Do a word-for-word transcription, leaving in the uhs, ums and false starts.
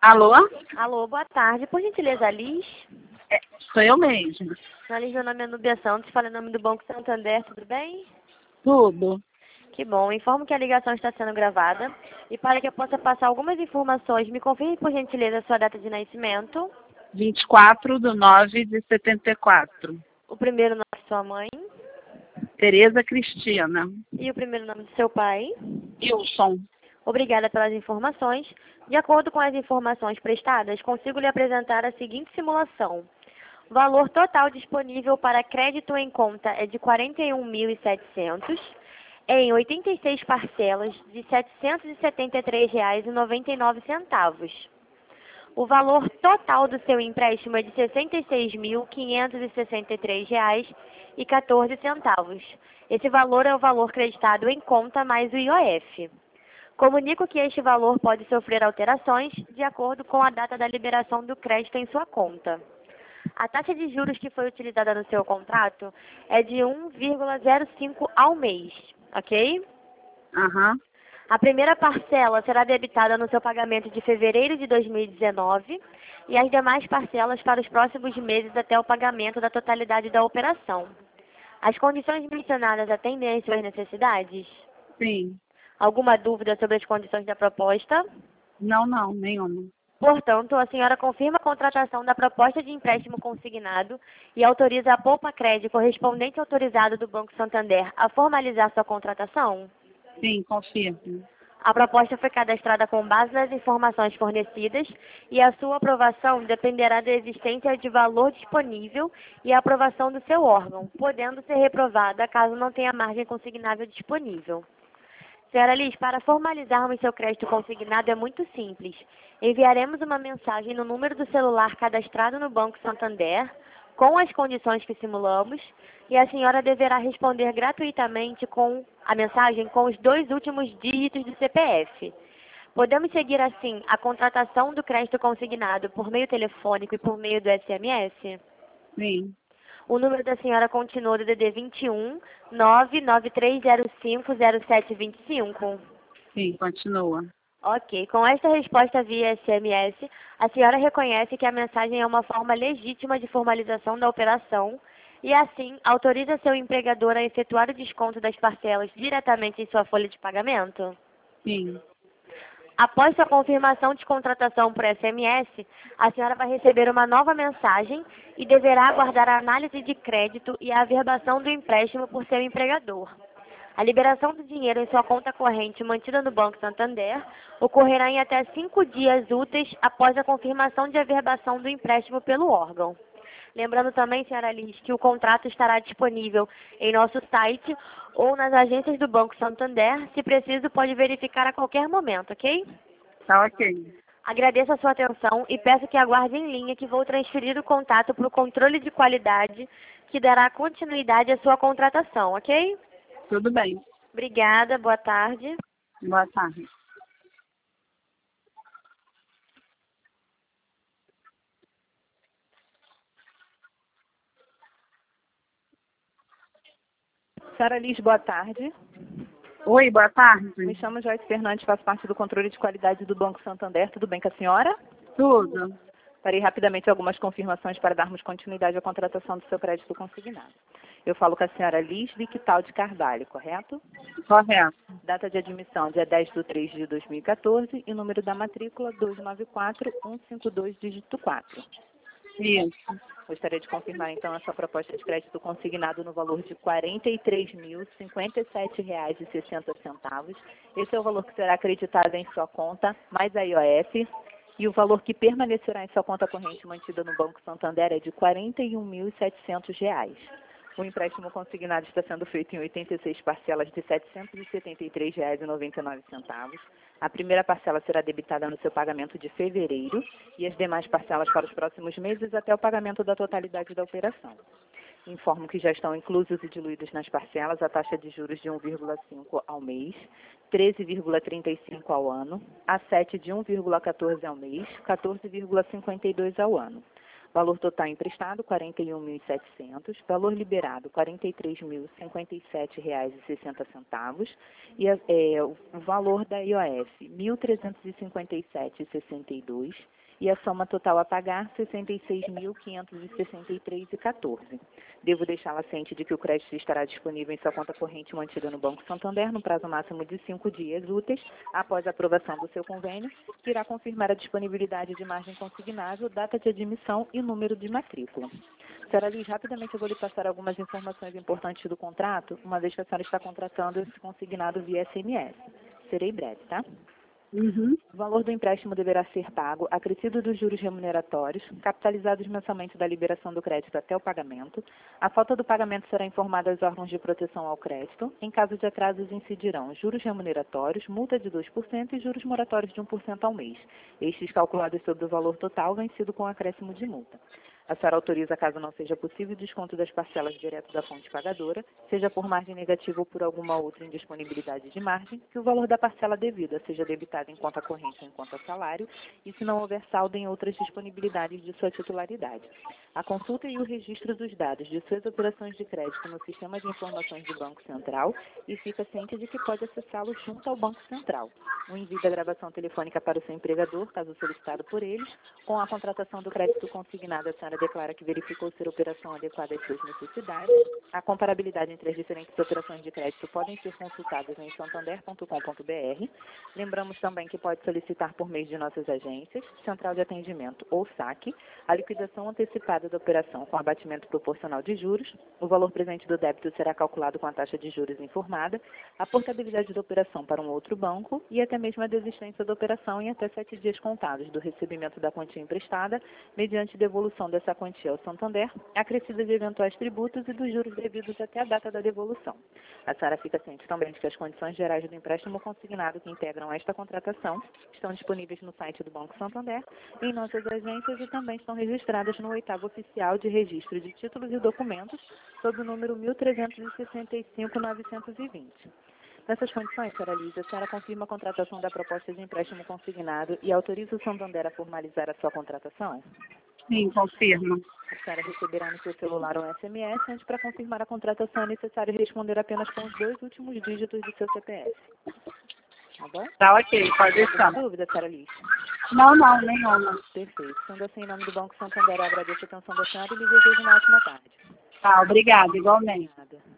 Alô? Alô, boa tarde. Por gentileza, Liz? É, sou eu mesma. A Liz, meu nome é Nubia Santos, fala em nome do Banco Santander, tudo bem? Tudo. Que bom. Informo que a ligação está sendo gravada e para que eu possa passar algumas informações, me confirme por gentileza a sua data de nascimento, vinte e quatro de nove de setenta e quatro. o primeiro nome de sua mãe Tereza Cristina. e o primeiro nome de seu pai. Wilson. Obrigada pelas informações. De acordo com as informações prestadas, consigo lhe apresentar a seguinte simulação. O valor total disponível para crédito em conta é de quarenta e um mil e setecentos em oitenta e seis parcelas de setecentos e setenta e três reais e noventa e nove centavos. O valor total do seu empréstimo é de sessenta e seis mil quinhentos e sessenta e três reais e quatorze centavos. Esse valor é o valor creditado em conta mais o I O F. Comunico que este valor pode sofrer alterações de acordo com a data da liberação do crédito em sua conta. A taxa de juros que foi utilizada no seu contrato é de um vírgula zero cinco ao mês, ok? Aham. A primeira parcela será debitada no seu pagamento de fevereiro de dois mil e dezenove e as demais parcelas para os próximos meses até o pagamento da totalidade da operação. As condições mencionadas atendem às suas necessidades? Sim. Alguma dúvida sobre as condições da proposta? Não, não, nenhuma. Portanto, a senhora confirma a contratação da proposta de empréstimo consignado e autoriza a Poupa Crédito correspondente autorizado do Banco Santander a formalizar sua contratação? Sim, confirmo. A proposta foi cadastrada com base nas informações fornecidas e a sua aprovação dependerá da existência de valor disponível e a aprovação do seu órgão, podendo ser reprovada caso não tenha margem consignável disponível. Senhora Liz, para formalizarmos seu crédito consignado é muito simples. Enviaremos uma mensagem no número do celular cadastrado no Banco Santander, com as condições que simulamos, e a senhora deverá responder gratuitamente com a mensagem com os dois últimos dígitos do C P F. Podemos seguir assim a contratação do crédito consignado por meio telefônico e por meio do S M S? Sim. O número da senhora continua do D D vinte e um, nove nove três zero cinco zero sete dois cinco. Sim, continua. Ok. Com esta resposta via S M S, a senhora reconhece que a mensagem é uma forma legítima de formalização da operação e, assim, autoriza seu empregador a efetuar o desconto das parcelas diretamente em sua folha de pagamento? Sim. Após sua confirmação de contratação por S M S, a senhora vai receber uma nova mensagem e deverá aguardar a análise de crédito e a averbação do empréstimo por seu empregador. A liberação do dinheiro em sua conta corrente mantida no Banco Santander ocorrerá em até cinco dias úteis após a confirmação de averbação do empréstimo pelo órgão. Lembrando também, senhora Liz, que o contrato estará disponível em nosso site ou nas agências do Banco Santander. Se preciso, pode verificar a qualquer momento, ok? Tá ok. Agradeço a sua atenção e peço que aguarde em linha que vou transferir o contato para o controle de qualidade que dará continuidade à sua contratação, ok? Tudo bem. Obrigada, boa tarde. Boa tarde. Senhora Liz, boa tarde. Oi, boa tarde. Me chamo Joyce Fernandes, faço parte do controle de qualidade do Banco Santander. Tudo bem com a senhora? Tudo. Farei rapidamente algumas confirmações para darmos continuidade à contratação do seu crédito consignado. Eu falo com a senhora Liz Victal de Carvalho, correto? Correto. Data de admissão, dia dez de três de dois mil e quatorze, e número da matrícula dois nove quatro um cinco dois, dígito quatro. Isso. Gostaria de confirmar, então, a sua proposta de crédito consignado no valor de quarenta e três mil cinquenta e sete reais e sessenta centavos. Esse é o valor que será acreditado em sua conta, mais a I O F. E o valor que permanecerá em sua conta corrente mantida no Banco Santander é de quarenta e um mil e setecentos reais. O empréstimo consignado está sendo feito em oitenta e seis parcelas de setecentos e setenta e três reais e noventa e nove centavos. A primeira parcela será debitada no seu pagamento de fevereiro e as demais parcelas para os próximos meses até o pagamento da totalidade da operação. Informo que já estão inclusos e diluídos nas parcelas a taxa de juros de um vírgula cinco ao mês, treze vírgula trinta e cinco ao ano, a sete de um vírgula quatorze ao mês, quatorze vírgula cinquenta e dois ao ano. Valor total emprestado, quarenta e um mil e setecentos. Valor liberado, quarenta e três mil e cinquenta e sete reais e sessenta centavos. E é, o valor da I O F, mil trezentos e cinquenta e sete reais e sessenta e dois centavos. E a soma total a pagar, sessenta e seis mil quinhentos e sessenta e três reais e quatorze centavos. Devo deixá-la ciente de que o crédito estará disponível em sua conta corrente mantida no Banco Santander no prazo máximo de cinco dias úteis após a aprovação do seu convênio, que irá confirmar a disponibilidade de margem consignável, data de admissão e número de matrícula. Senhora Liz, rapidamente eu vou lhe passar algumas informações importantes do contrato, uma vez que a senhora está contratando esse consignado via S M S. Serei breve, tá? Uhum. O valor do empréstimo deverá ser pago, acrescido dos juros remuneratórios, capitalizados mensalmente da liberação do crédito até o pagamento. A falta do pagamento será informada aos órgãos de proteção ao crédito. Em caso de atrasos, incidirão juros remuneratórios, multa de dois por cento e juros moratórios de um por cento ao mês. Estes calculados sobre o valor total, vencido com acréscimo de multa. A senhora autoriza, caso não seja possível, o desconto das parcelas direto da fonte pagadora, seja por margem negativa ou por alguma outra indisponibilidade de margem, que o valor da parcela devida seja debitado em conta corrente ou em conta salário, e se não houver saldo em outras disponibilidades de sua titularidade. A consulta e o registro dos dados de suas operações de crédito no Sistema de Informações do Banco Central e fica ciente de que pode acessá-lo junto ao Banco Central. O envio da gravação telefônica para o seu empregador, caso solicitado por eles, com a contratação do crédito consignado, a senhora declara que verificou ser operação adequada às suas necessidades. A comparabilidade entre as diferentes operações de crédito podem ser consultadas em santander ponto com ponto br. Lembramos também que pode solicitar por meio de nossas agências, Central de Atendimento ou saque, a liquidação antecipada da operação com abatimento proporcional de juros. O valor presente do débito será calculado com a taxa de juros informada, a portabilidade da operação para um outro banco e até mesmo a desistência da operação em até sete dias contados do recebimento da quantia emprestada, mediante devolução dessa quantia ao Santander, acrescida de eventuais tributos e dos juros devidos até a data da devolução. A senhora fica ciente também de que as condições gerais do empréstimo consignado que integram esta contratação estão disponíveis no site do Banco Santander, em nossas agências e também estão registradas no oitavo oficial de registro de títulos e documentos, sob o número mil trezentos e sessenta e cinco mil novecentos e vinte. Nessas condições, senhora Lígia, a senhora confirma a contratação da proposta de empréstimo consignado e autoriza o Santander a formalizar a sua contratação? Sim, confirmo. A senhora receberá no seu celular um S M S, onde para confirmar a contratação é necessário responder apenas com os dois últimos dígitos do seu C P F. Tá bom? Tá ok, pode deixar. Alguma dúvida, senhora Lígia? Não, não, nenhuma. Perfeito. Sendo assim, em nome do Banco Santander, eu agradeço a atenção da senhora e lhe desejo uma ótima tarde. Tá, obrigada, igualmente. Obrigada.